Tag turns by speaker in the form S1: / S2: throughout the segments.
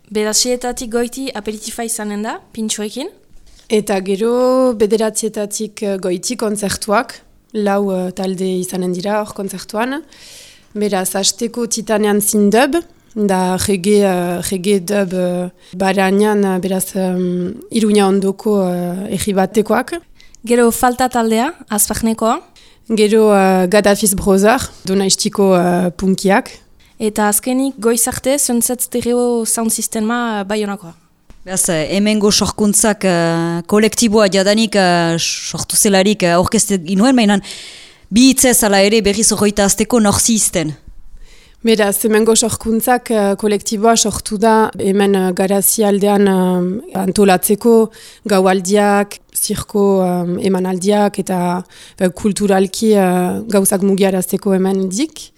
S1: Bederazietatik goiti aperitifa izanen da, pintxoekin.
S2: Eta gero bederatzietatik goiti kontzertuak, lau talde izanen dira hor kontzertuan. Beraz, hasteko Titanean Zin Dub, da reggae dub baranean, beraz, Iruña ondoko egi batekoak.
S1: Gero falta taldea, Azparnekoa.
S2: Gero Gaddafi's Brother, Donaistiko punkiak.
S1: Eta azkenik goiz arte Sunset Stereo Sound Systema Baionakoa.
S3: Beraz, hemengo sorkuntzak kolektiboa jadanik sortu zelarik orkestet ginuen, mainan bi hitzez ala ere berriz horreita azteko norzi izten.
S2: Beraz, hemengo sorkuntzak kolektiboa sortu da hemen Garazi aldean antolatzeko gaualdiak, zirko emanaldiak eta kulturalki gauzak mugiarazteko hemen dik.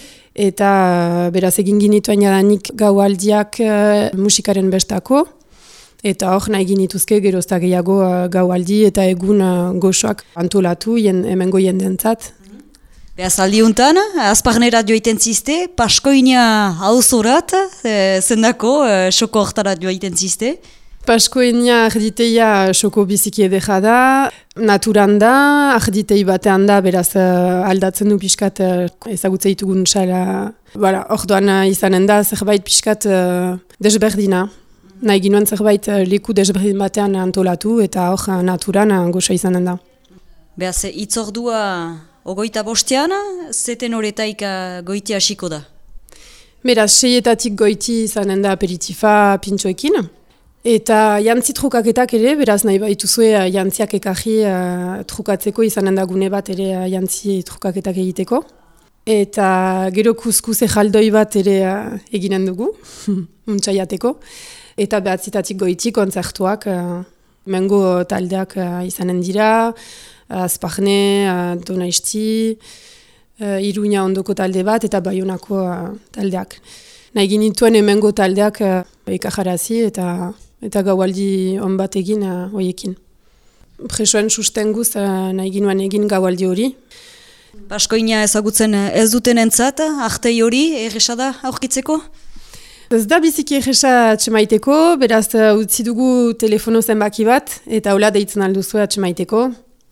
S2: Eta beraz egin ginituen jadanik gaualdiak musikaren bestako. Eta hor nahi ginituzke gerozta gehiago gaualdi eta egun goxoak antolatu hemengo jendentzat.
S3: Beaz aldiuntan, Azparnera joiten ziste, Paskoina hauzorat, zendako, soko hortarat joiten ziste?
S2: Paskoina arditeia soko biziki edera da, naturan da, arditei batean da, beraz aldatzen du pixkat ezagutze ditugun sala. Orduan izanen da zerbait pixkat desberdina. Nahi ginuen zerbait leku desberdin batean antolatu eta hor naturan goxa izanen da.
S3: Beaz, itzordua 25ean, zeten horretaik goiti hasiko da?
S2: Beraz, 6etatik goiti izanen da aperitifa pintxoekin. Eta jantzi trukaketak ere, beraz nahi baituzue jantziak ekarri trukatzeko izanen da gune bat ere jantzi trukaketak egiteko. Eta gero kuskuze jaldoi bat ere eginen dugu, untsaiateko. Eta behatzitatik goiti kontzertuak, mengo taldeak izanen dira, Azparne, Donaisti, Iruña ondoko talde bat eta Baionako taldeak. Nahi ginituen hemengo taldeak ekajarazi eta gaualdi on bat egin horiekin. Presoen sustenguz nahi ginuen egin gaualdi hori.
S3: Paskoina ezagutzen ez duten entzat, artei hori erresada aurkitzeko?
S2: Ez da biziki erresa atxemaiteko, beraz utzi dugu telefono zenbaki bat eta hola deitzen alduzu atxemaiteko.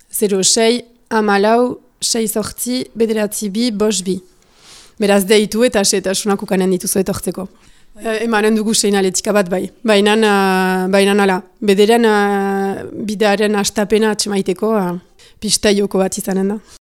S2: 06-14-6-9-2. Beraz deitu eta setasunak ukanen dituzu etortzeko. Emanen dugu seinaletika bat bai. Bainan ala. Bederen bidearen astapena atxemaiteko pista joko bat izanen da.